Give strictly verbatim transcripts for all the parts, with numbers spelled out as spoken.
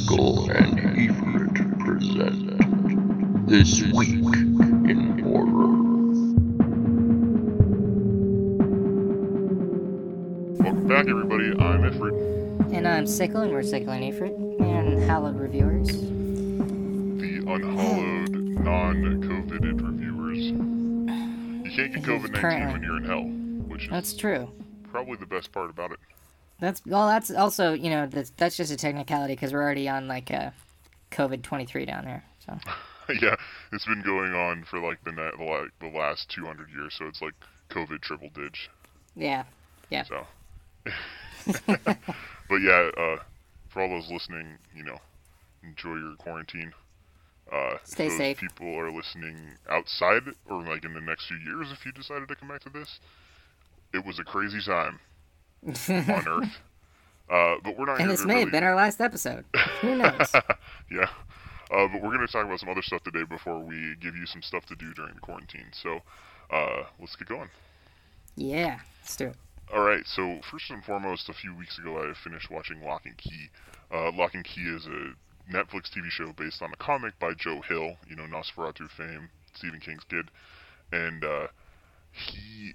Sickle and Efrit present This Week in Horror. Welcome back, everybody. I'm Efrit, And I'm Sickle, and we're Sickle and Efrit, and Hallowed Reviewers. the unhallowed, non-COVIDed reviewers. You can't get COVID nineteen Currently. when you're in hell, which is That's true. probably the best part about it. That's well. That's also, you know, that's, that's just a technicality because we're already on like a COVID twenty-three down there. So Yeah, it's been going on for like the na- the, like, the last two hundred years, so it's like COVID triple dig. yeah, yeah. So, but yeah, uh, for all those listening, you know, enjoy your quarantine. Uh, Stay if those safe. people are listening outside or like in the next few years, if you decided to come back to this, it was a crazy time on Earth. Uh, but we're not And here this to may really... have been our last episode. Who knows? Yeah. Uh, but we're going to talk about some other stuff today before we give you some stuff to do during the quarantine. So, uh, let's get going. Yeah, let's do it. Alright, so first and foremost, a few weeks ago I finished watching Lock and Key. Uh, Lock and Key is a Netflix T V show based on a comic by Joe Hill, you know, Nosferatu fame, Stephen King's kid. And uh, he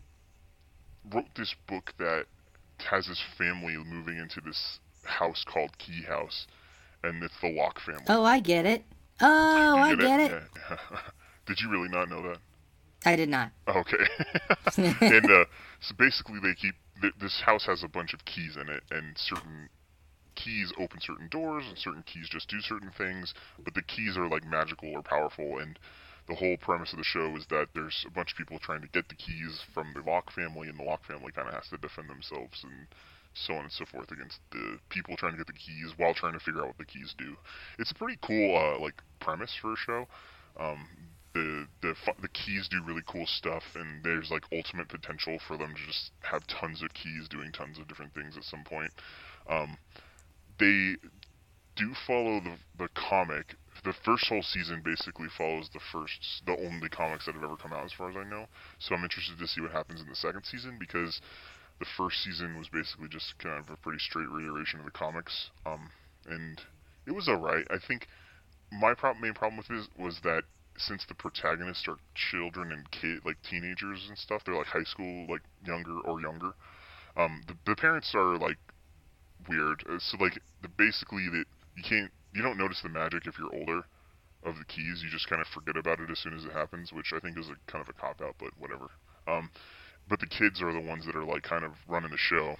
wrote this book that has his family moving into this house called Key House, and it's the Locke family. Oh, I get it. Oh, You I get it. Yeah. Did you really not know that? I did not. Okay. And uh, so basically they keep, th- this house has a bunch of keys in it, and certain keys open certain doors, and certain keys just do certain things, but the keys are like magical or powerful, and the whole premise of the show is that there's a bunch of people trying to get the keys from the Locke family, and the Locke family kind of has to defend themselves and so on and so forth against the people trying to get the keys while trying to figure out what the keys do. It's a pretty cool uh, like premise for a show. Um, the the the keys do really cool stuff, and there's like ultimate potential for them to just have tons of keys doing tons of different things at some point. Um, they do follow the the comic. The first whole season basically follows the first, the only comics that have ever come out as far as I know. So I'm interested to see what happens in the second season, because the first season was basically just kind of a pretty straight reiteration of the comics. Um, and it was alright. I think my pro- main problem with it was that since the protagonists are children and kid, like teenagers and stuff, they're like high school, like younger or younger. Um, the, the parents are like weird. Uh, So like the, basically that you can't, you don't notice the magic if you're older of the keys. You just kind of forget about it as soon as it happens, which I think is a kind of a cop out, but whatever. Um, but the kids are the ones that are like kind of running the show,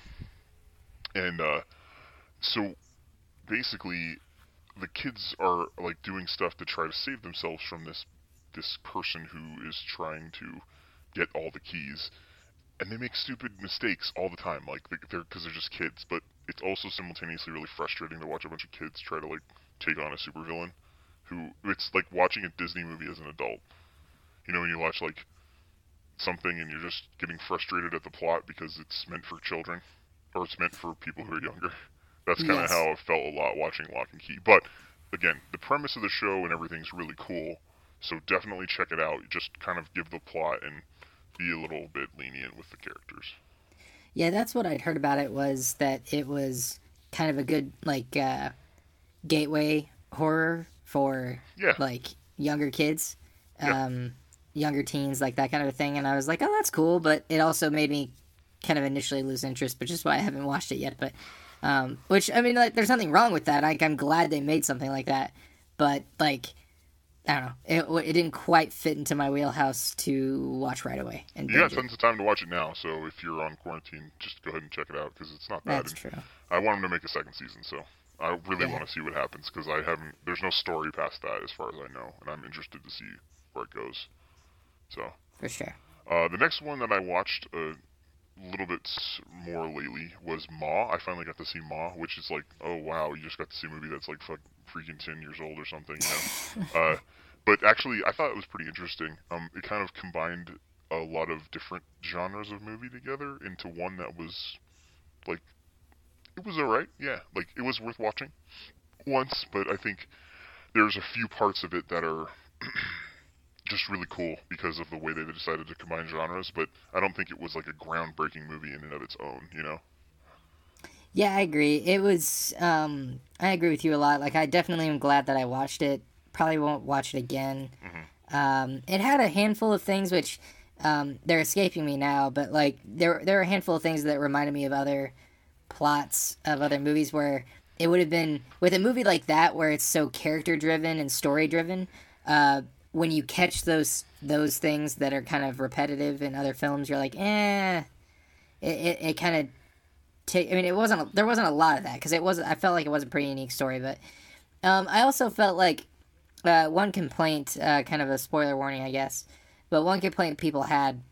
and uh, so basically the kids are like doing stuff to try to save themselves from this this person who is trying to get all the keys, and they make stupid mistakes all the time, like they're because they're just kids. But it's also simultaneously really frustrating to watch a bunch of kids try to like take on a supervillain who, it's like watching a Disney movie as an adult. You know, when you watch like something and you're just getting frustrated at the plot because it's meant for children, or it's meant for people who are younger. That's kind of Yes. how I felt a lot watching Lock and Key. But again, the premise of the show and everything's really cool, so definitely check it out. Just kind of give the plot and be a little bit lenient with the characters. Yeah, that's what I'd heard about it, was that it was kind of a good like uh, gateway horror for Yeah. like younger kids, Yeah. um, younger teens, like that kind of a thing. And I was like, oh, that's cool, but it also made me kind of initially lose interest, which is why I haven't watched it yet. But um, which I mean, like, there's nothing wrong with that. Like, I'm glad they made something like that, but like, I don't know, it it didn't quite fit into my wheelhouse to watch right away. And You got binge it. tons of time to watch it now, so if you're on quarantine, just go ahead and check it out, because it's not bad. That's true. I want them to make a second season, so I really Yeah. want to see what happens, because I haven't, there's no story past that as far as I know, and I'm interested to see where it goes. So, For sure. uh, the next one that I watched a little bit more lately was Ma. I finally got to see Ma, which is like, oh wow, you just got to see a movie that's like fuck, freaking ten years old or something, you know? uh, but actually, I thought it was pretty interesting. Um, it kind of combined a lot of different genres of movie together into one that was, like, it was alright, yeah. Like, it was worth watching once, but I think there's a few parts of it that are just really cool because of the way they decided to combine genres, but I don't think it was like a groundbreaking movie in and of its own, you know? Yeah, I agree. It was. Um, I agree with you a lot. Like, I definitely am glad that I watched it. Probably won't watch it again. Um, it had a handful of things which um, they're escaping me now, but like there there are a handful of things that reminded me of other plots of other movies where it would have been with a movie like that where it's so character driven and story driven. Uh, when you catch those those things that are kind of repetitive in other films, you're like, eh. It it, it kind of take. I mean, it wasn't. There wasn't a lot of that because it wasn't. I felt like it was a pretty unique story, but um, I also felt like uh, one complaint, uh, kind of a spoiler warning, I guess, but one complaint people had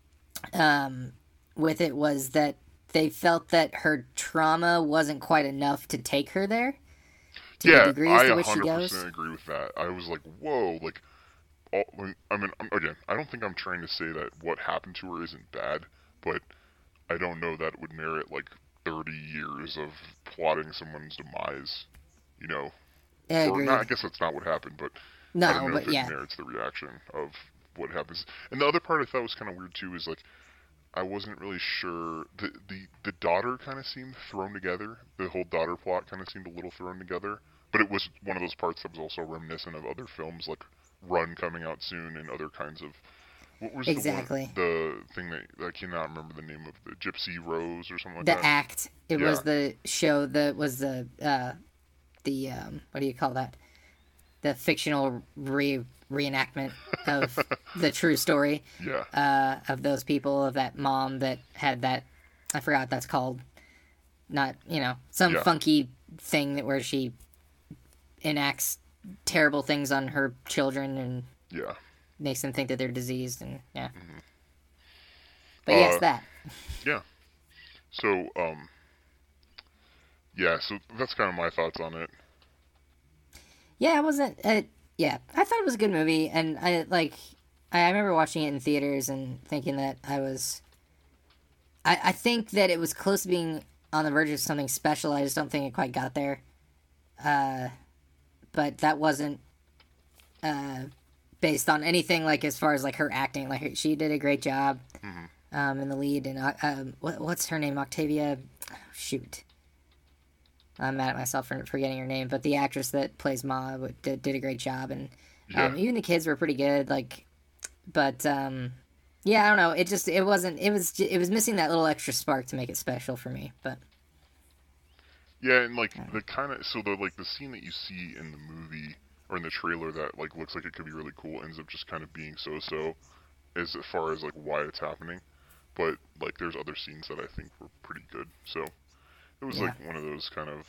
um, with it was that they felt that her trauma wasn't quite enough to take her there to the Yeah, degrees I to which she goes. one hundred percent agree with that. I was like, whoa, like, all, I mean, again, I don't think I'm trying to say that what happened to her isn't bad, but I don't know that it would merit like thirty years of plotting someone's demise, you know. Yeah, Or not, I agreed. guess that's not what happened, but I don't No, know if but it yeah, merits the reaction of what happens. And the other part I thought was kind of weird too is like I wasn't really sure. The the the daughter kind of seemed thrown together. The whole daughter plot kind of seemed a little thrown together. But it was one of those parts that was also reminiscent of other films like Run coming out soon and other kinds of. What was exactly. the one, the thing that I cannot remember the name of the Gypsy Rose or something like The that. act. It Yeah. was the show that was the uh, the um, what do you call that? The fictional re reenactment of the true story Yeah. uh, of those people, of that mom that had that. I forgot what that's called. Not you know some Yeah. funky thing that where she enacts terrible things on her children and Yeah. makes them think that they're diseased and yeah. Mm-hmm. But yes, Uh, that. yeah. So um. Yeah. So that's kind of my thoughts on it. Yeah, it wasn't. Uh, yeah, I thought it was a good movie, and I like. I, I remember watching it in theaters and thinking that I was. I, I think that it was close to being on the verge of something special. I just don't think it quite got there. Uh, but that wasn't uh, based on anything like as far as like her acting. Like her, she did a great job Mm-hmm. um, in the lead, and uh, um, what, what's her name? Octavia. Shoot. I'm mad at myself for forgetting her name, but the actress that plays Ma did, did a great job, and um, Yeah. even the kids were pretty good. Like, but um, yeah, I don't know. It just it wasn't. It was it was missing that little extra spark to make it special for me. But Yeah, and like the kind of so the like the scene that you see in the movie or in the trailer that like looks like it could be really cool ends up just kind of being so-so as far as like why it's happening. But like there's other scenes that I think were pretty good. So it was Yeah. like one of those kind of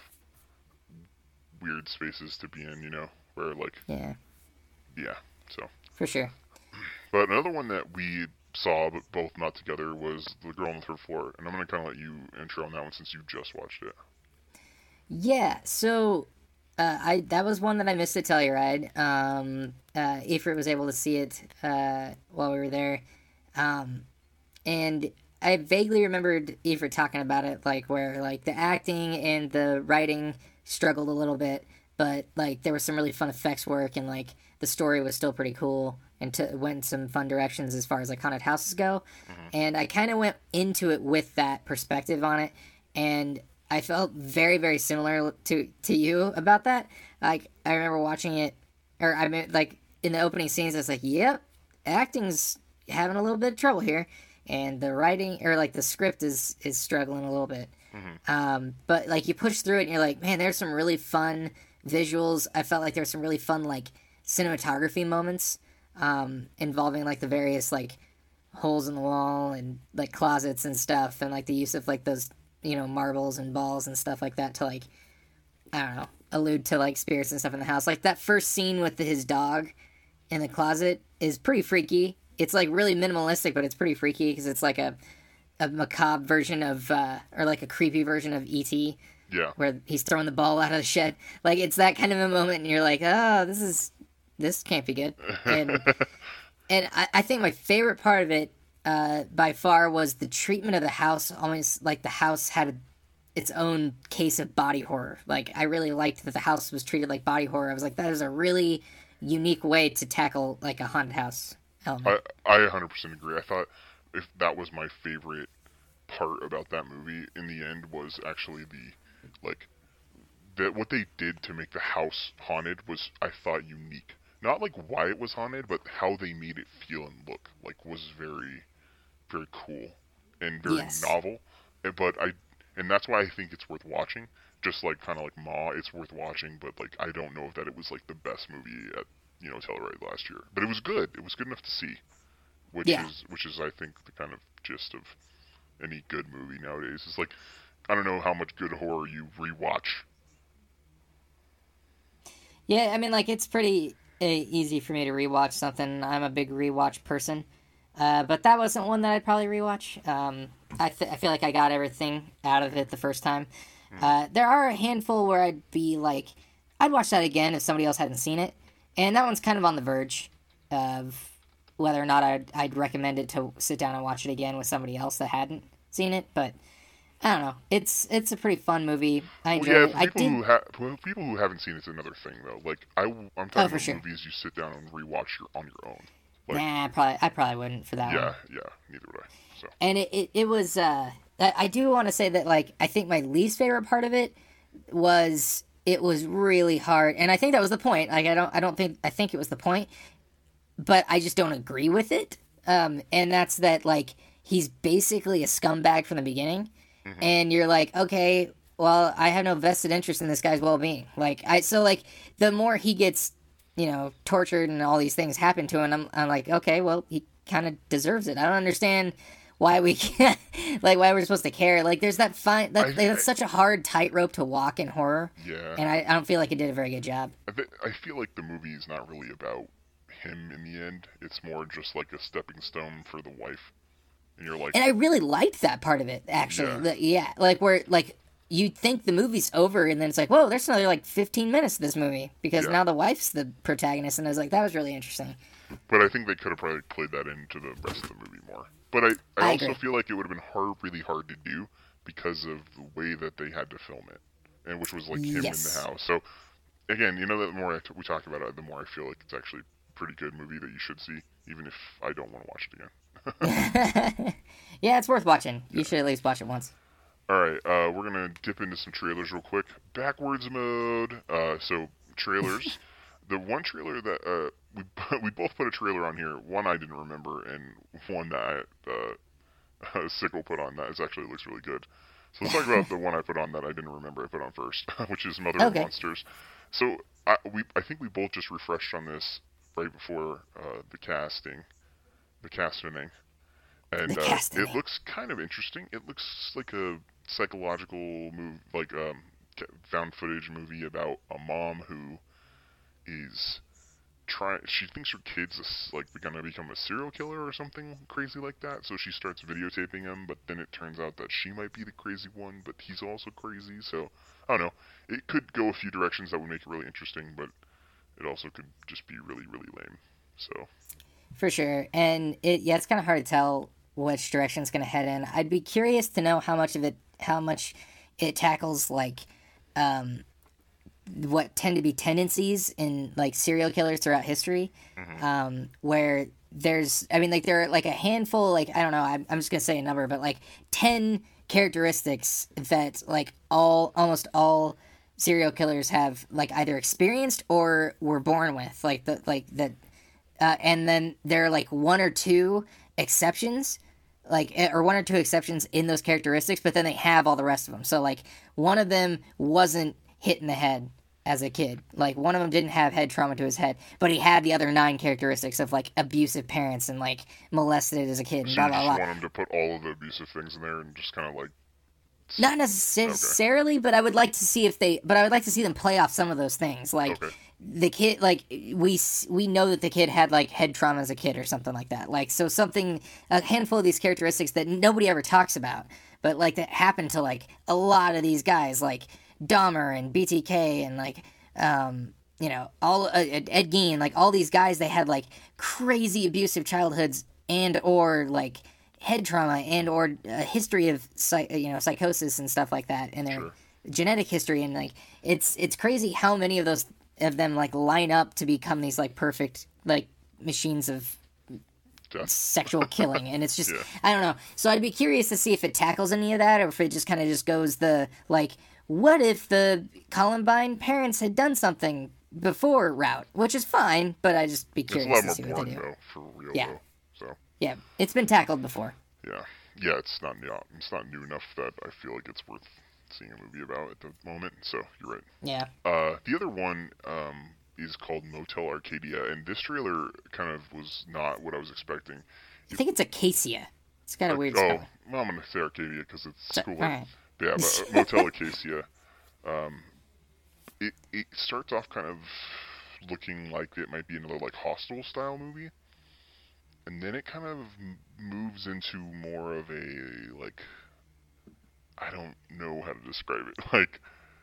weird spaces to be in, you know, where like yeah, yeah. So, for sure. but another one that we saw but both not together was The Girl on the Third Floor, and I'm gonna kind of let you intro on that one since you just watched it. Yeah, so uh, I that was one that I missed at Telluride. Um, uh, Ifrit was able to see it uh, while we were there, um, and I vaguely remembered Ifrit talking about it, like where like the acting and the writing struggled a little bit, but like there was some really fun effects work and like the story was still pretty cool and to, went in some fun directions as far as like haunted houses go, and I kind of went into it with that perspective on it, and I felt very, very similar to to you about that. Like I remember watching it, or I mean, like in the opening scenes, I was like, "Yep, acting's having a little bit of trouble here," and the writing or like the script is is struggling a little bit. Um, but like you push through it, and you're like, "Man, there's some really fun visuals." I felt like there's some really fun like cinematography moments um, involving like the various like holes in the wall and like closets and stuff, and like the use of like those you know marbles and balls and stuff like that to like I don't know allude to like spirits and stuff in the house. Like that first scene with his dog in the closet is pretty freaky. It's like really minimalistic, but it's pretty freaky because it's like a a macabre version of uh, or like a creepy version of E T Yeah. where he's throwing the ball out of the shed. Like it's that kind of a moment, and you're like, oh, this is this can't be good. And and I, I think my favorite part of it uh, by far was the treatment of the house. Almost like the house had a, its own case of body horror. Like I really liked that the house was treated like body horror. I was like, that is a really unique way to tackle like a haunted house element. I I one hundred percent agree. I thought if that was my favorite part about that movie in the end was actually the like that what they did to make the house haunted was, I thought, unique. Not like why it was haunted, but how they made it feel and look like was very, very cool and very Yes. novel. And- But I, and that's why I think it's worth watching. Just like kind of like Ma, it's worth watching. But like I don't know if that it was like the best movie at you know Telluride last year. But it was good. It was good enough to see, which Yeah. is which is I think the kind of gist of any good movie nowadays. It's like I don't know how much good horror you rewatch. Yeah, I mean, like, it's pretty uh, easy for me to rewatch something. I'm a big rewatch person. Uh, but that wasn't one that I'd probably rewatch. Um, I, th- I feel like I got everything out of it the first time. Uh, there are a handful where I'd be like, I'd watch that again if somebody else hadn't seen it. And that one's kind of on the verge of whether or not I'd, I'd recommend it to sit down and watch it again with somebody else that hadn't seen it. But I don't know. It's it's a pretty fun movie. I enjoy Well, yeah, it. for I people did. who ha- for people who haven't seen it's another thing though. Like I, I'm talking Oh, for about sure. movies you sit down and rewatch your, on your own. Like, Nah, probably I probably wouldn't for that one. yeah, yeah, neither would I. So And it, it, it was, uh, I, I do want to say that, like, I think my least favorite part of it was it was really hard. And I think that was the point. Like, I don't, I don't think, I think it was the point, but I just don't agree with it. Um, and that's that, like, he's basically a scumbag from the beginning. And you're like, okay, well, I have no vested interest in this guy's well-being. Like, I, so, like, the more he gets, you know, tortured and all these things happen to him, I'm, I'm like, okay, well, he kind of deserves it. I don't understand why we can't, like, why we're supposed to care. Like, there's that fine, that, I- that's such a hard tightrope to walk in horror, yeah, and I, I don't feel like it did a very good job. I, th- I feel like the movie is not really about him in the end. It's more just like a stepping stone for the wife. And you're like, And I really liked that part of it, actually. Yeah. The- yeah, like, where, like, you think the movie's over, and then it's like, whoa, there's another, like, fifteen minutes of this movie, because Yeah. now the wife's the protagonist, and I was like, that was really interesting. but I think they could have probably played that into the rest of the movie more. But I, I, I also agree. feel like it would have been hard, really hard to do because of the way that they had to film it, and which was like him Yes. in the house. So again, you know, the more I t- we talk about it, the more I feel like it's actually a pretty good movie that you should see, even if I don't want to watch it again. Yeah, it's worth watching. You should at least watch it once. All right, uh, we're gonna dip into some trailers real quick. Backwards mode. Uh, so trailers. The one trailer that uh, we we both put a trailer on here. One I didn't remember, and one that I, uh, Sickle put on that is actually looks really good. So let's talk about the one I put on that I didn't remember I put on first, which is Mother of Okay. Monsters. So I we I think we both just refreshed on this right before uh, the casting, the casting. And The uh, casting. it looks kind of interesting. It looks like a psychological move, like um, ca- found footage movie about a mom who is trying. She thinks her kid's a s like gonna become a serial killer or something crazy like that. So she starts videotaping him, but then it turns out that she might be the crazy one, but he's also crazy. So I don't know. It could go a few directions that would make it really interesting, but it also could just be really, really lame. So For sure. And it yeah, it's kind of hard to tell which direction it's going to head in. I'd be curious to know how much of it, how much it tackles, like, um, what tend to be tendencies in, like, serial killers throughout history. Um, where there's, I mean, like, there are, like, a handful, like, I don't know, I'm, I'm just going to say a number, but, like, ten characteristics that, like, all, almost all serial killers have, like, either experienced or were born with. Like, the, like, that, uh, and then there are, like, one or two exceptions, like, eh, or one or two exceptions in those characteristics, but then they have all the rest of them. So, like, one of them wasn't hit in the head as a kid. Like, one of them didn't have head trauma to his head, but he had the other nine characteristics of, like, abusive parents and, like, molested as a kid and so blah, you blah, just blah. want him to put all of the abusive things in there and just kind of like. Not necessarily, but I would like to see if they, but I would like to see them play off some of those things. Like, Okay. the kid, like, we s- we know that the kid had, like, head trauma as a kid or something like that. Like, so something, a handful of these characteristics that nobody ever talks about, but, like, that happened to, like, a lot of these guys, like Dahmer and B T K and, like, um, you know, all, uh, Ed Gein, like, all these guys, they had, like, crazy abusive childhoods and or, like, head trauma and or a history of psych, you know, psychosis and stuff like that in their Sure. genetic history. And, like, it's it's crazy how many of those of them, like, line up to become these, like, perfect, like, machines of Death. sexual killing, and it's just Yeah. I don't know. So I'd be curious to see if it tackles any of that, or if it just kind of just goes the like, what if the Columbine parents had done something before route, which is fine, but I just be It's a curious lot to more see what they boring, do. though, for real, Yeah. though. So, Yeah, it's been tackled before. yeah. Yeah, it's not, yeah, it's not new enough that I feel like it's worth seeing a movie about at the moment, so you're right. Yeah. Uh, the other one um, is called Motel Arcadia, and this trailer kind of was not what I was expecting. I think it's Acacia. It's got a weird oh, spelling. well, I'm going to say Arcadia because it's So- cooler. alright. But yeah, but uh, Motel Acacia, um, it, it starts off kind of looking like it might be another like Hostel style movie, and then it kind of m- moves into more of a like I don't know how to describe it, like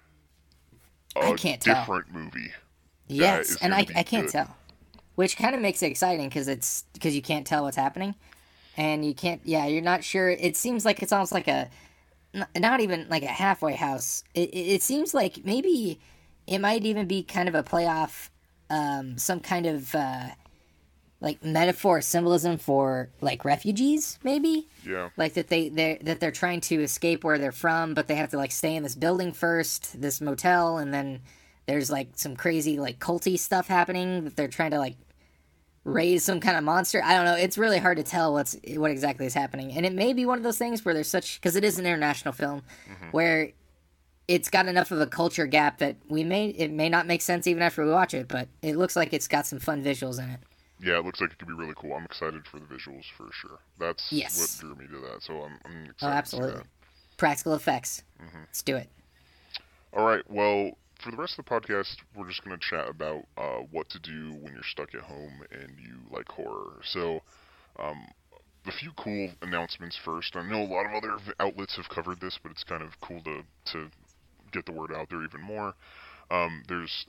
a I can't tell. different movie. Yes, is and gonna I be I can't good. tell, which kind of makes it exciting because it's because you can't tell what's happening, and you can't. Yeah, you're not sure. It seems like it's almost like a, n- not even like a halfway house. It it, it seems like maybe it might even be kind of a playoff, um, some kind of uh, like metaphor, symbolism for like refugees, maybe. Yeah, Like that they they that they're trying to escape where they're from, but they have to like stay in this building first, this motel, and then there's like some crazy like culty stuff happening that they're trying to like raise some kind of monster. I don't know. It's really hard to tell what's what exactly is happening, and it may be one of those things where there's such because it is an international film where it's got enough of a culture gap that we may it may not make sense even after we watch it, but it looks like it's got some fun visuals in it. yeah, it looks like it could be really cool. I'm excited for the visuals for sure. That's Yes. what drew me to that, so I'm, I'm excited Oh, to see absolutely. that. Practical effects. Let's do it. All right, well, for the rest of the podcast, we're just going to chat about uh, what to do when you're stuck at home and you like horror. So, um, a few cool announcements first. I know a lot of other v- outlets have covered this, but it's kind of cool to, to get the word out there even more. Um, there's,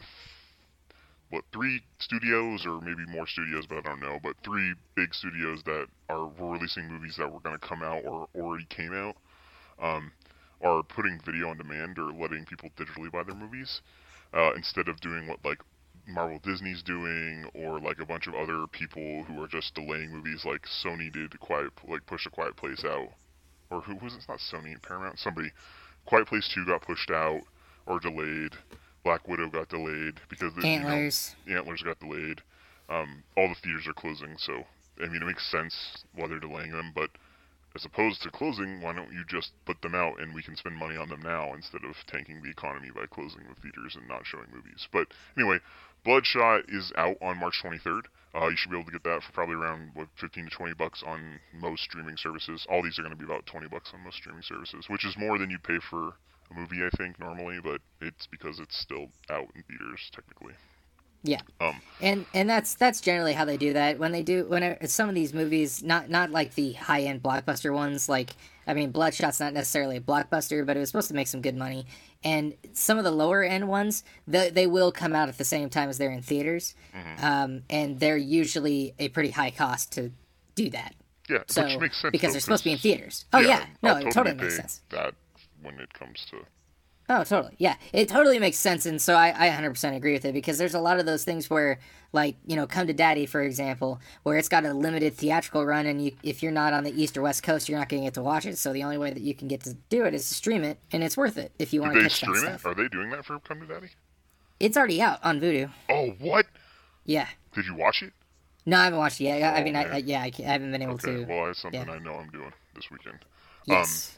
what, three studios, or maybe more studios, but I don't know, but three big studios that are releasing movies that were going to come out or already came out. Um, are putting video on demand or letting people digitally buy their movies uh, instead of doing what like Marvel Disney's doing or like a bunch of other people who are just delaying movies like Sony did Quiet like push A Quiet Place out, or who was it? It's not Sony, Paramount, somebody. Quiet Place two got pushed out or delayed. Black Widow got delayed because the, Antlers. You know, Antlers got delayed. Um, all the theaters are closing, so I mean it makes sense why they're delaying them, but as opposed to closing, why don't you just put them out and we can spend money on them now instead of tanking the economy by closing the theaters and not showing movies. But anyway, Bloodshot is out on March twenty-third. Uh, you should be able to get that for probably around what fifteen to twenty bucks on most streaming services. All these are going to be about twenty bucks on most streaming services, which is more than you pay for a movie, I think, normally, but it's because it's still out in theaters technically. Yeah. Um, And and that's that's generally how they do that when they do when it, some of these movies, not not like the high end blockbuster ones. Like I mean, Bloodshot's not necessarily a blockbuster, but it was supposed to make some good money. And some of the lower end ones, they, they will come out at the same time as they're in theaters, Mm-hmm. um, and they're usually a pretty high cost to do that. yeah, So which makes sense because though, they're supposed to be in 'cause- theaters. Oh yeah, no, I'll it totally makes pay sense. That when it comes to Oh, totally. Yeah, it totally makes sense, and so I, I one hundred percent agree with it because there's a lot of those things where, like, you know, Come to Daddy, for example, where it's got a limited theatrical run, and you, if you're not on the East or West Coast, you're not going to get to watch it. So the only way that you can get to do it is to stream it, and it's worth it if you want do to they catch that stream stuff. it? Are they doing that for Come to Daddy? It's already out on Vudu. Oh, what? Yeah. Did you watch it? No, I haven't watched it yet. I, I Oh, mean, I, man. I, yeah, I, can't- I haven't been able Okay, to. well, that's something yeah. I know I'm doing this weekend. Yes.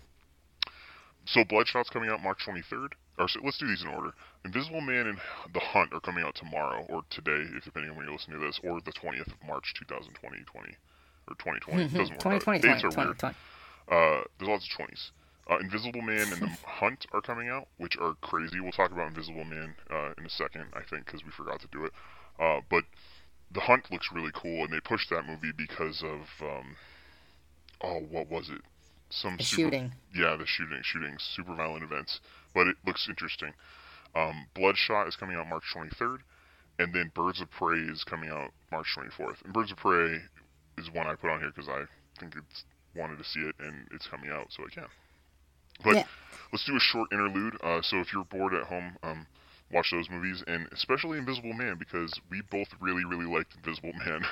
So Bloodshot's coming out March twenty-third. Or so, let's do these in order. Invisible Man and The Hunt are coming out tomorrow, or today, if depending on when you're listening to this, or the twentieth of March, twenty twenty, or twenty twenty. It doesn't work twenty twenty, out. Dates twenty are weird. twenty. Uh, there's lots of twenties. Uh, Invisible Man and The Hunt are coming out, which are crazy. We'll talk about Invisible Man uh, in a second, I think, because we forgot to do it. Uh, but The Hunt looks really cool, and they pushed that movie because of, um, oh, what was it? Some The super, shooting. Yeah, the shooting, shooting, super violent events. But it looks interesting. Um, Bloodshot is coming out March twenty-third, and then Birds of Prey is coming out March twenty-fourth. And Birds of Prey is one I put on here because I think it's wanted to see it, and it's coming out, so I can. But Yeah. let's do a short interlude. Uh, so if you're bored at home, um, watch those movies, and especially Invisible Man, because we both really, really liked Invisible Man.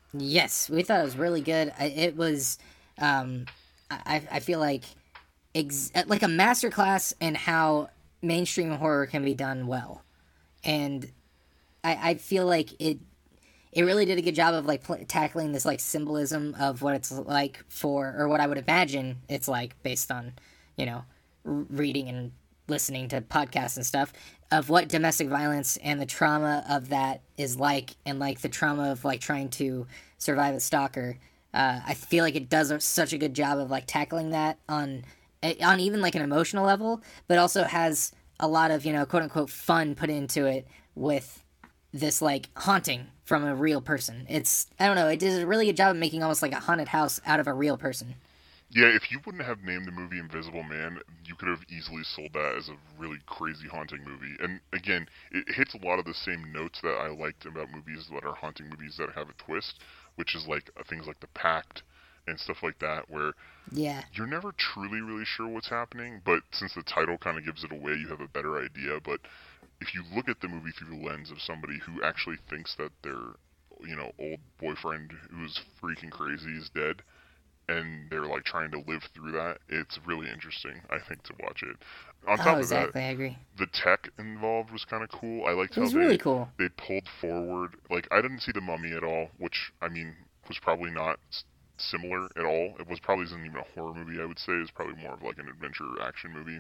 Yes, we thought it was really good. I, it was, um, I, I feel like, ex- like a masterclass in how mainstream horror can be done well, and I, I feel like it, it really did a good job of like pl- tackling this like symbolism of what it's like for, or what I would imagine it's like based on, you know, r- reading and listening to podcasts and stuff of what domestic violence and the trauma of that is like, and like the trauma of like trying to survive a stalker. Uh, I feel like it does a, such a good job of like tackling that on on even like an emotional level, but also has a lot of, you know, quote unquote fun put into it with this like haunting from a real person. It's, I don't know, it does a really good job of making almost like a haunted house out of a real person. Yeah, if you wouldn't have named the movie Invisible Man, you could have easily sold that as a really crazy haunting movie. And again, it hits a lot of the same notes that I liked about movies that are haunting movies that have a twist, which is like uh, things like The Pact and stuff like that, where Yeah. you're never truly really sure what's happening, but since the title kind of gives it away, you have a better idea. But if you look at the movie through the lens of somebody who actually thinks that their, you know, old boyfriend who's freaking crazy is dead, and they're like trying to live through that, it's really interesting, I think, to watch it. On top Oh, of that, exactly. I agree. the tech involved was kind of cool. I liked It how was they really cool. they pulled forward. Like, I didn't see The Mummy at all, which I mean was probably not s- similar at all. It was probably isn't even a horror movie. I would say it's probably more of like an adventure action movie.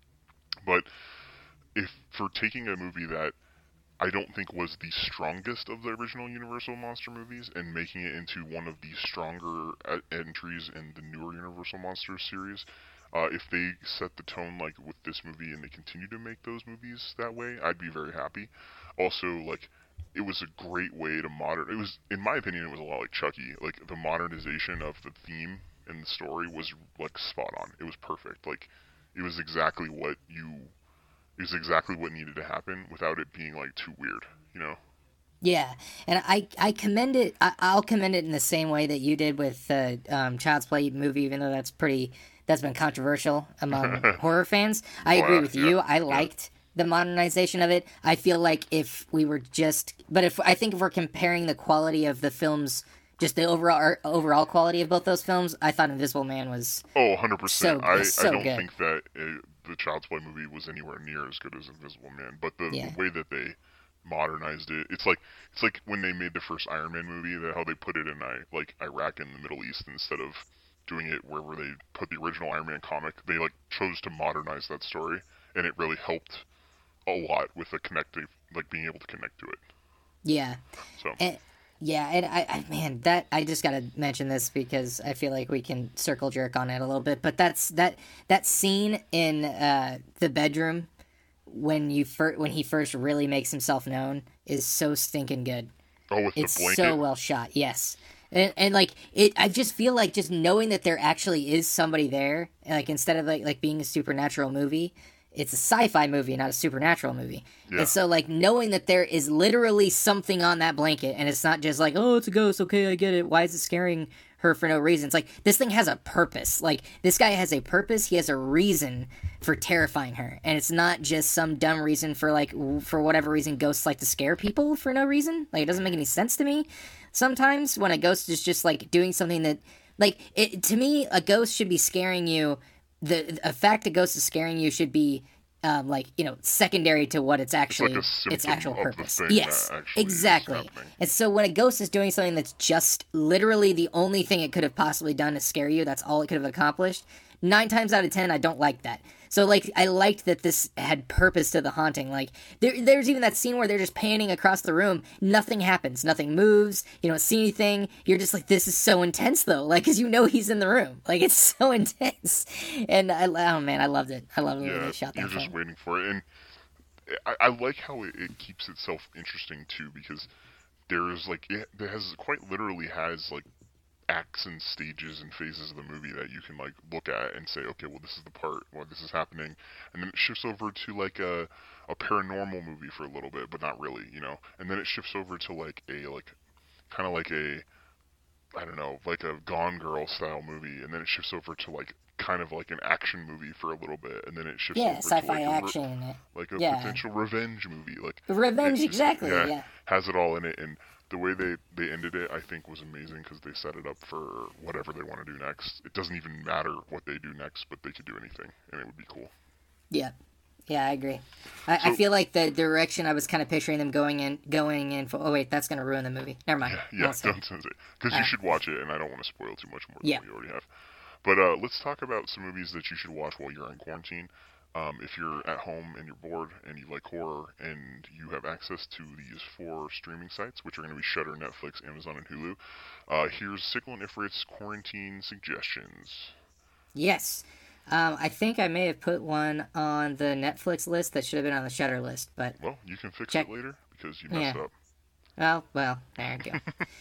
But if for taking a movie that I don't think was the strongest of the original Universal Monster movies and making it into one of the stronger uh, entries in the newer Universal Monsters series. Uh, if they set the tone like with this movie and they continue to make those movies that way, I'd be very happy. Also, like, it was a great way to modern. It was, in my opinion, it was a lot like Chucky. Like, the modernization of the theme and the story was like spot on. It was perfect. Like, it was exactly what you is exactly what needed to happen without it being like too weird, you know? Yeah, and I I commend it. I, I'll commend it in the same way that you did with the um, Child's Play movie, even though that's pretty that's been controversial among horror fans. I agree Well, with yeah, you. I yeah. liked the modernization of it. I feel like if we were just, but if I think if we're comparing the quality of the films, just the overall overall quality of both those films, I thought Invisible Man was Oh, one hundred percent. so I, I so don't good. think that uh the Child's Play movie was anywhere near as good as Invisible Man, but the, Yeah, the way that they modernized it, it's like it's like when they made the first Iron Man movie, that how they put it in I, like Iraq in the Middle East instead of doing it wherever they put the original Iron Man comic. They like chose to modernize that story, and it really helped a lot with the connective, like being able to connect to it. yeah. So. And yeah, and I, I man, that I just gotta mention this because I feel like we can circle jerk on it a little bit. But that's that that scene in uh, the bedroom when you fir- when he first really makes himself known is so stinking good. Oh, with the It's blanket. so well shot. Yes. And, and like it, I just feel like just knowing that there actually is somebody there, like instead of like like being a supernatural movie, it's a sci-fi movie, not a supernatural movie. Yeah. And so like knowing that there is literally something on that blanket, and it's not just like, oh, it's a ghost. Okay, I get it. Why is it scaring her for no reason? It's like this thing has a purpose. Like this guy has a purpose. He has a reason for terrifying her, and it's not just some dumb reason for like w- for whatever reason ghosts like to scare people for no reason. Like it doesn't make any sense to me. Sometimes when a ghost is just like doing something that like it to me, a ghost should be scaring you. The a fact that ghost is scaring you should be um, like you know secondary to what it's actually a its symptom actual of the purpose. thing Yes, that actually is exactly. happening. And so when a ghost is doing something that's just literally the only thing it could have possibly done to scare you, that's all it could have accomplished. Nine times out of ten, I don't like that. So like I liked that this had purpose to the haunting. Like there, there's even that scene where they're just panning across the room. Nothing happens. Nothing moves. You don't see anything. You're just like, this is so intense though. Like, cause you know he's in the room. Like it's so intense. And I, oh man, I loved it. I loved the way Yeah, they shot that you're just film. waiting for it, and I, I like how it, it keeps itself interesting too, because there's like it, it has quite literally has like acts and stages and phases of the movie that you can like look at and say, okay, well this is the part where this is happening, and then it shifts over to like a a paranormal movie for a little bit, but not really, you know, and then it shifts over to like a like kind of like a I don't know, like a Gone Girl style movie, and then it shifts over to like kind of like an action movie for a little bit, and then it shifts Yeah, over to sci-fi like a re- action. like a Yeah. potential revenge movie, like Revenge, it- exactly. yeah, Yeah. has it all in it, and the way they, they ended it, I think, was amazing because they set it up for whatever they want to do next. It doesn't even matter what they do next, but they could do anything, and it would be cool. Yeah. Yeah, I agree. I, So- I feel like the direction I was kind of picturing them going in, going in for. Oh wait, that's gonna ruin the movie. Never mind. Yeah, yeah, I'll say it. don't say it. Because you Alright. should watch it, and I don't want to spoil too much more than Yeah. we already have. But uh, let's talk about some movies that you should watch while you're in quarantine. Um, if you're at home and you're bored and you like horror and you have access to these four streaming sites, which are going to be Shudder, Netflix, Amazon, and Hulu, uh, here's Sickle and Ifrit's quarantine suggestions. Yes. Um, I think I may have put one on the Netflix list that should have been on the Shudder list, but Well, you can fix Check. it later because you messed Yeah. up. well, well, there you go.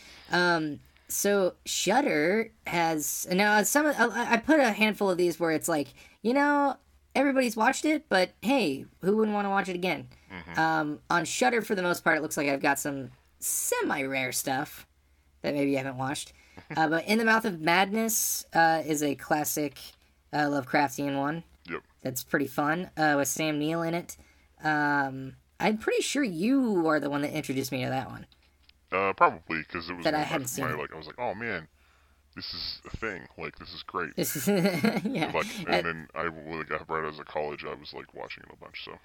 um, so Shudder has now some. I I put a handful of these where it's like, you know, everybody's watched it, but hey, who wouldn't want to watch it again? Um, on Shudder, for the most part, it looks like I've got some semi-rare stuff that maybe you haven't watched. Uh, but In the Mouth of Madness uh, is a classic uh, Lovecraftian one. Yep. That's pretty fun uh, with Sam Neill in it. Um, I'm pretty sure you are the one that introduced me to that one. Uh, probably because it was That one I of my- hadn't seen. my, like I was like, oh man, this is a thing. Like this is great. This is yeah, Like, Uh, and then I like right out of college, I was like watching it a bunch. So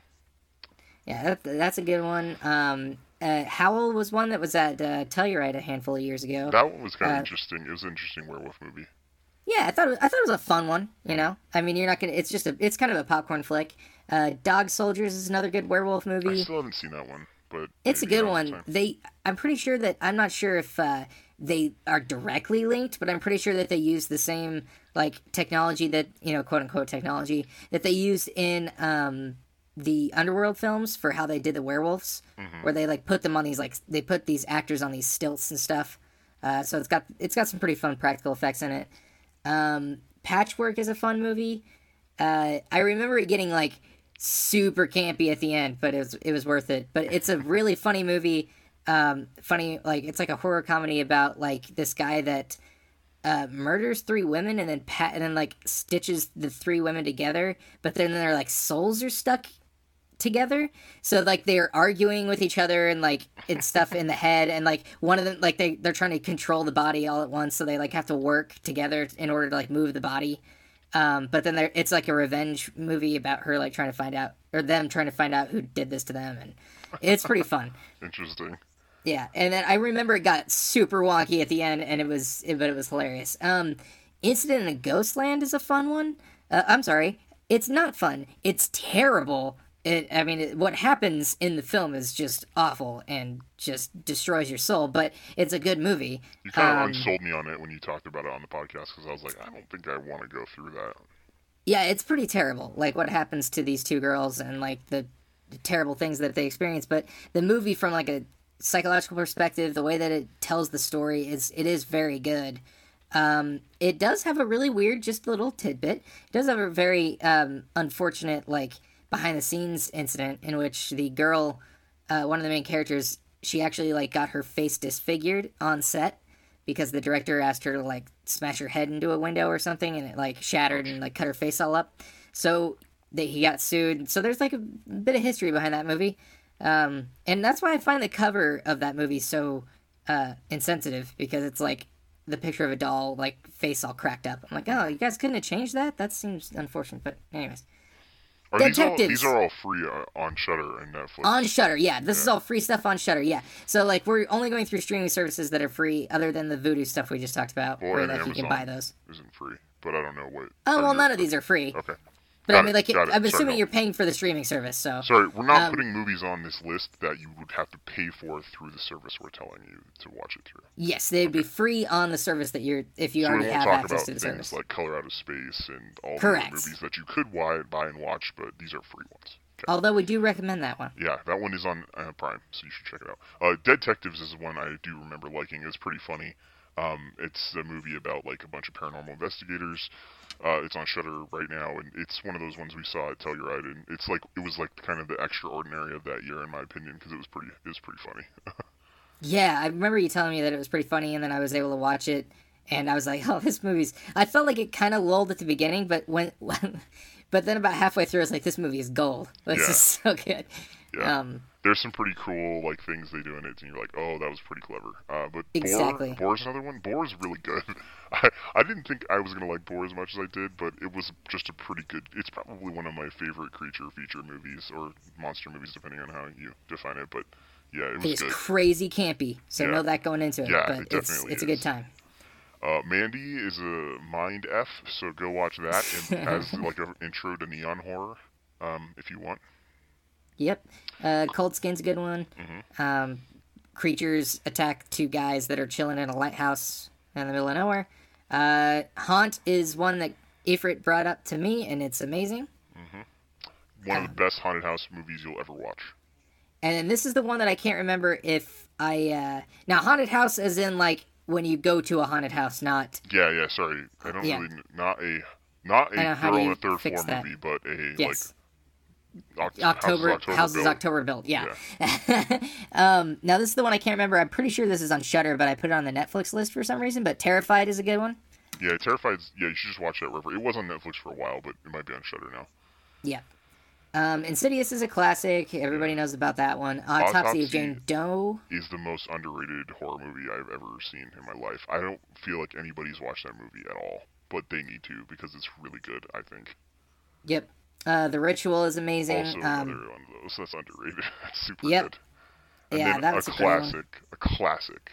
yeah. That, that's a good one. Um, uh, Howl was one that was at uh, Telluride a handful of years ago. that one was kind of Uh, interesting. It was an interesting werewolf movie. Yeah, I thought it was, I thought it was a fun one. You know, I mean, you're not gonna. It's just a. It's kind of a popcorn flick. Uh, Dog Soldiers is another good werewolf I good still haven't seen that one, but It's a maybe good I'll have one. time. They, I'm pretty sure that I'm not sure if uh, they are directly linked, but I'm pretty sure that they use the same like technology that you know, quote unquote technology that they used in um, the Underworld films for how they did the werewolves, Mm-hmm. where they like put them on these like they put these actors on these stilts and stuff. Uh, so it's got it's got some pretty fun practical effects in it. Um, Patchwork is a fun movie. Uh, I remember it getting like super campy at the end, but it was it was worth it. But it's a really funny movie. Um, funny like it's like a horror comedy about like this guy that uh, murders three women and then pat and then like stitches the three women together, but then their like souls are stuck together, so like they're arguing with each other and like it's stuff in the head, and like one of them like they they're trying to control the body all at once, so they like have to work together in order to like move the body. Um, but then there it's like a revenge movie about her like trying to find out or them trying to find out who did this to them, and it's pretty fun. Interesting. Yeah, and then I remember it got super wonky at the end, and it was, it, but it was hilarious. Um, Incident in a Ghostland is a fun one. Uh, I'm sorry, it's not fun. It's terrible. It, I mean, it, what happens in the film is just awful and just destroys your soul. But it's a good movie. You kind of Um, unsold me on it when you talked about it on the podcast because I was like, I don't think I want to go through that. Yeah, it's pretty terrible. Like what happens to these two girls and like the, the terrible things that they experience. But the movie, from like a psychological perspective, the way that it tells the story is it is very good. Um, it does have a really weird, just little tidbit. It does have a very um, unfortunate, like behind the scenes incident in which the girl, uh, one of the main characters, she actually like got her face disfigured on set because the director asked her to like smash her head into a window or something, and it like shattered and like cut her face all up. So they, he got sued. So there's like a bit of history behind that movie. Um, and that's why I find the cover of that movie so uh, insensitive, because it's like the picture of a doll, like face all cracked up. I'm like, oh, you guys couldn't have changed that? That seems unfortunate. But anyways, Are these, all, Detectives. these are all free uh, on Shudder and Netflix. on Shudder, yeah, this is all free stuff on Shudder, yeah. So like we're only going through streaming services that are free, other than the Voodoo stuff we just talked about, Well, where and like you can Amazon buy those. Isn't free, but I don't know what. Oh are well, you- none of these are free. Okay. But Got I mean, it, like, got it. I'm Sorry, assuming no. you're paying for the streaming service, so Sorry, we're not Um, putting movies on this list that you would have to pay for through the service we're telling you to watch it through. yes, they'd be free on the service that you're if you So we already won't have talk access about to the things service. like Color Out of Space and all the Correct. other movies that you could buy, buy and watch, but these are free ones. Okay. Although we do recommend that one. Yeah, that one is on uh, Prime, so you should check it out. Uh, Detectives is one I do remember liking. It's pretty funny. Um, it's a movie about like a bunch of paranormal investigators. Uh, it's on Shudder right now, and it's one of those ones we saw at Telluride, and it's like it was like kind of the extraordinary of that year, in my opinion, because it was pretty it was pretty funny. Yeah, I remember you telling me that it was pretty funny, and then I was able to watch it, and I was like, oh, this movie's... I felt like it kind of lulled at the beginning, but when when, but then about halfway through, I was like, this movie is gold. This Yeah. is so good. Yeah. Um, There's some pretty cool like things they do in it, and you're like, oh, that was pretty clever. Uh, but Exactly. Boar, Boar's another one. Boar is really good. I I didn't think I was gonna like Boar as much as I did, but it was just a pretty good. It's probably one of my favorite creature feature movies or monster movies, depending on how you define it. But yeah, it was it's good. crazy campy, so Yeah. know that going into it. Yeah, but it it's definitely it's a good is. time. Uh, Mandy is a mind f, so go watch that and as like an intro to neon horror, um, if you want. Yep. Uh, Cold Skin's a good one. Mm-hmm. Um, creatures attack two guys that are chilling in a lighthouse in the middle of nowhere. Uh, Haunt is one that Ifrit brought up to me, and it's amazing. One of the best haunted house movies you'll ever watch. And then this is the one that I can't remember if I... Uh... Now, haunted house as in, like, when you go to a haunted house, not... Yeah, yeah. Sorry, I don't Yeah. really not a not I know, a how girl do on you the third fix floor that? movie, but a Yes. like Oct- October, Houses Houses Built. October built, yeah. um, now this is the one I can't remember. I'm pretty sure this is on Shudder, but I put it on the Netflix list for some reason. But Terrified is a good one. Yeah, Terrified's. Yeah, you should just watch that wherever. It was on Netflix for a while, but it might be on Shudder now. Yeah. Um, Insidious is a classic. Everybody knows about that one. Autopsy, Autopsy- of Jane Doe. Is the most underrated horror movie I've ever seen in my life. I don't feel like anybody's watched that movie at all, but they need to because it's really good. I think. Yep. Uh, The Ritual is amazing. Also, um, another one of those that's underrated. That's super Yep. good. And yeah, then that a was a great one. classic. A classic.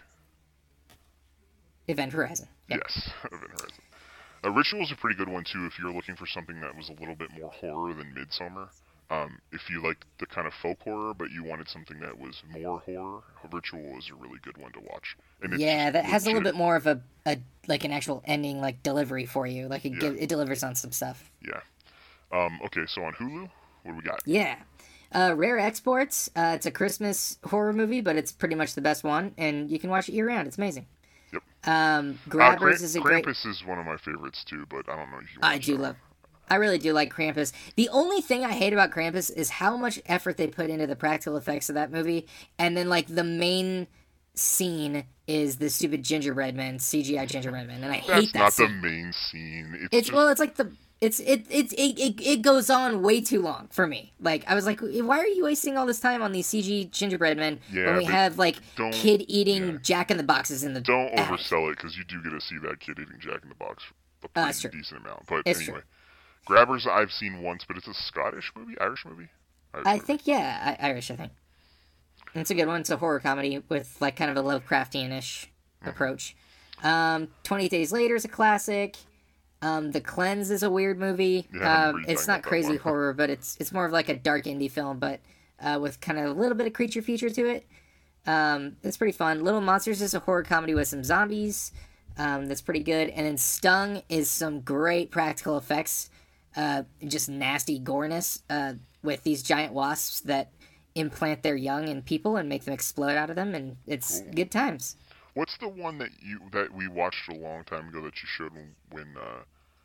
Event Horizon. Yep. Yes, Event Horizon. A Ritual's a pretty good one too if you're looking for something that was a little bit more horror than Midsummer. Um, if you liked the kind of folk horror, but you wanted something that was more horror, Ritual is a really good one to watch. And it's Yeah, that has a little legit- bit more of a, a like an actual ending, like delivery for you. Like it, Yeah. give, it delivers on some stuff. Yeah. Um, okay, so on Hulu, what do we got? Yeah. Uh, Rare Exports. Uh, it's a Christmas horror movie, but it's pretty much the best one, and you can watch it year round. It's amazing. Yep. Um, Uh, Grabbers Kramp- is a great. Krampus is one of my favorites too, but I don't know if you. I watched do that love. I really do like Krampus. The only thing I hate about Krampus is how much effort they put into the practical effects of that movie, and then like the main scene is the stupid gingerbread man, C G I gingerbread man, and I one. That's hate that not the scene. main scene. It's, It's just, well, it's like the it's it it, it it it goes on way too long for me. Like I was like, why are you wasting all this time on these C G gingerbread men Yeah, when we but have like don't- kid eating yeah. Jack in the Boxes in the don't ad. oversell it because you do get to see that kid eating Jack in the Box a Oh, that's pretty true. decent amount. But It's anyway, true. Grabbers I've seen once, but it's a Scottish movie, Irish movie. Irish I movie. think yeah, I, Irish. I think and it's a good one. It's a horror comedy with like kind of a Lovecraftian-ish Mm-hmm. approach. Um, Twenty Days Later is a classic. Um, The Cleanse is a weird movie. Yeah, I remember um, you it's talking not about that crazy one. horror, but it's it's more of like a dark indie film, but uh, with kind of a little bit of creature feature to it. Um, it's pretty fun. Little Monsters is a horror comedy with some zombies. Um, that's pretty good. And then Stung is some great practical effects, uh, just nasty goreness uh, with these giant wasps that implant their young in people and make them explode out of them, and it's good times. What's the one that you that we watched a long time ago that you showed when, when uh,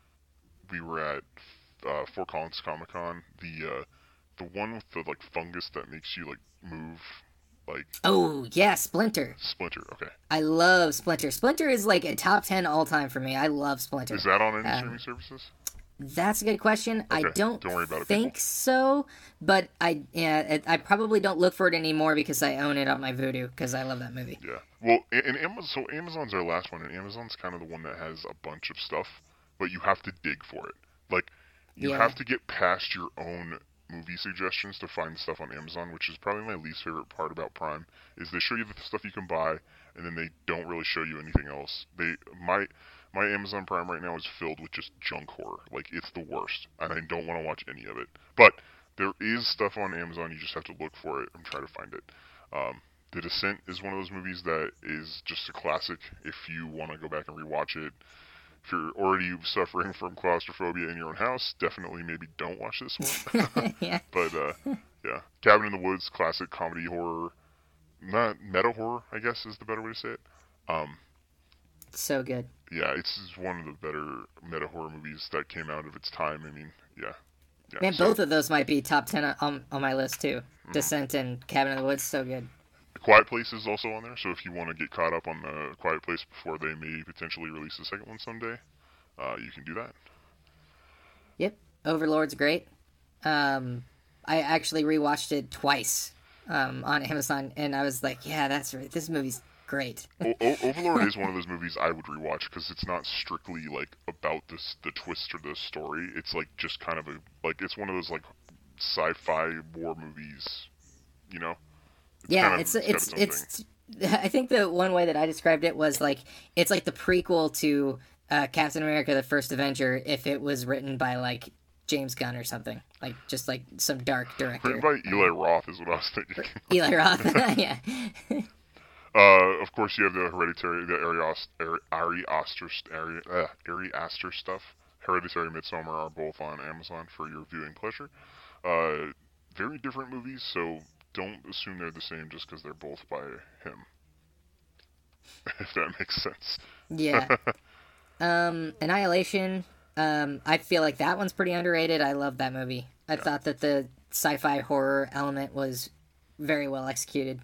we were at uh, Fort Collins Comic Con? The uh, the one with the like fungus that makes you like move, like Oh yeah, Splinter. Splinter. Okay, I love Splinter. Splinter is like a top ten all time for me. I love Splinter. is that on any Um, streaming services? That's a good question. I Okay, don't, don't worry about it, think people. so, but I yeah, it, I probably don't look for it anymore because I own it on my Vudu because I love that movie. Yeah. Well, and, and Amazon. So Amazon's our last one, and Amazon's kind of the one that has a bunch of stuff, but you have to dig for it. Like you Yeah. have to get past your own movie suggestions to find stuff on Amazon, which is probably my least favorite part about Prime. Is they show you the stuff you can buy, and then they don't really show you anything else. They my my Amazon Prime right now is filled with just junk horror. Like it's the worst, and I don't want to watch any of it. But there is stuff on Amazon. You just have to look for it and try to find it. Um, The Descent is one of those movies that is just a classic. If you want to go back and rewatch it, if you're already suffering from claustrophobia in your own house, definitely maybe don't watch this one. Yeah, But uh, yeah, Cabin in the Woods, classic comedy horror, not meta horror, I guess is the better way to say it. Um, so good. yeah, it's just one of the better meta horror movies that came out of its time. I mean, yeah. yeah Man, so- both of those might be top ten on on my list too. Descent and Cabin in the Woods, so good. The Quiet Place is also on there, so if you want to get caught up on the Quiet Place before they may potentially release the second one someday, uh, you can do that. Yep. Overlord's great. Um, I actually rewatched it twice um, on Amazon, and I was like, yeah, that's right. This movie's great. o- o- Overlord is one of those movies I would rewatch because it's not strictly like about this the twist or the story. It's like just kind of a like it's one of those like sci-fi war movies, you know? It's Yeah, kind of it's got it's its own it's. thing. I think the one way that I described it was like it's like the prequel to uh, Captain America: The First Avenger if it was written by like James Gunn or something, like just like some dark director. Written by Eli Roth is what I was thinking. Eli Roth, yeah. Uh, of course, you have the Hereditary, the Ari, Aster, Ari, Ari Aster, Ari, uh, Ari Aster stuff. Hereditary, Midsommar are both on Amazon for your viewing pleasure. Uh, very different movies, so don't assume they're the same just because they're both by him. If that makes sense. Yeah. um, Annihilation. Um, I feel like that one's pretty underrated. I love that movie. I Yeah. thought that the sci-fi horror element was very well executed.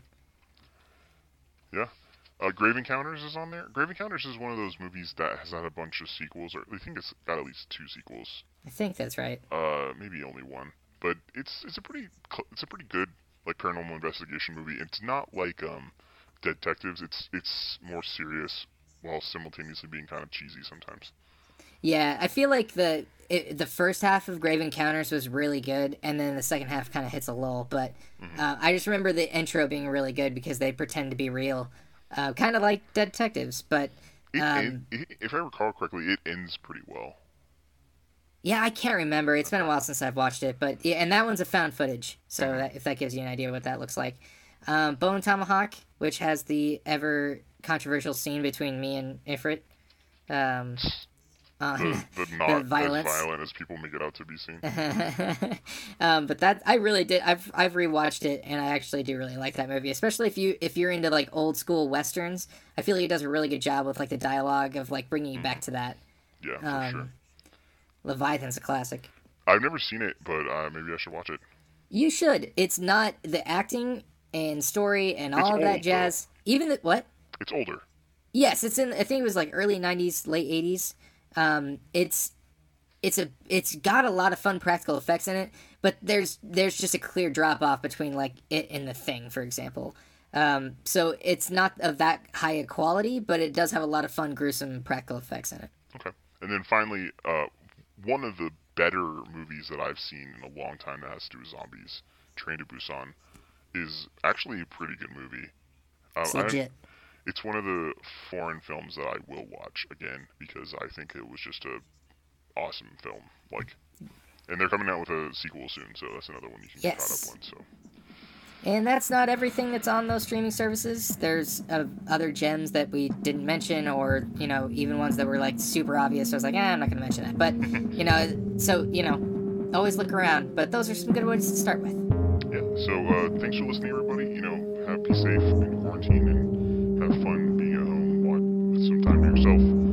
Yeah. Uh, Grave Encounters is on there. Grave Encounters is one of those movies that has had a bunch of sequels, or I think it's got at least two sequels. I think that's right. Uh, maybe only one, but it's it's a pretty cl- it's a pretty good like paranormal investigation movie. It's not like um, Detectives. It's it's more serious while simultaneously being kind of cheesy sometimes. Yeah, I feel like the it, the first half of Grave Encounters was really good, and then the second half kind of hits a lull. But Mm-hmm. uh, I just remember the intro being really good because they pretend to be real, uh, kind of like Detectives. But It, um, it, it, if I recall correctly, it ends pretty well. yeah, I can't remember. It's been a while since I've watched it. But yeah, and that one's a found footage, so that, if that gives you an idea what that looks like. Um, Bone Tomahawk, which has the ever controversial scene between me and Ifrit. Um, on, The, the not as violence. violent as people make it out to be seen. um, but that I really did. I've I've rewatched it, and I actually do really like that movie, especially if you if you're into like old school westerns. I feel like it does a really good job with like the dialogue of like bringing you back to that. Yeah, for Um, sure. Leviathan's a classic. I've never seen it, but uh, maybe I should watch it. You should. It's not the acting and story and all It's of that old, jazz. Even the what? It's older. Yes, it's in. I think it was like early nineties, late eighties. Um, it's it's a it's got a lot of fun practical effects in it, but there's there's just a clear drop off between like it and The Thing, for example. Um, so it's not of that high a quality, but it does have a lot of fun, gruesome practical effects in it. Okay. And then finally, uh, one of the better movies that I've seen in a long time that has to do with zombies, Train to Busan, is actually a pretty good movie. Uh, It's I- legit. it's one of the foreign films that I will watch again because I think it was just a awesome film. Like, and they're coming out with a sequel soon, so that's another one you can get Yes. caught up on. So, And that's not everything that's on those streaming services. There's uh, other gems that we didn't mention, or you know, even ones that were like super obvious. I was like, ah, I'm not going to mention that. But you know, so you know, always look around. But those are some good ones to start with. yeah. So, uh, thanks for listening, everybody. You know, have be safe in quarantine and have fun being at home. Watch with some time to yourself.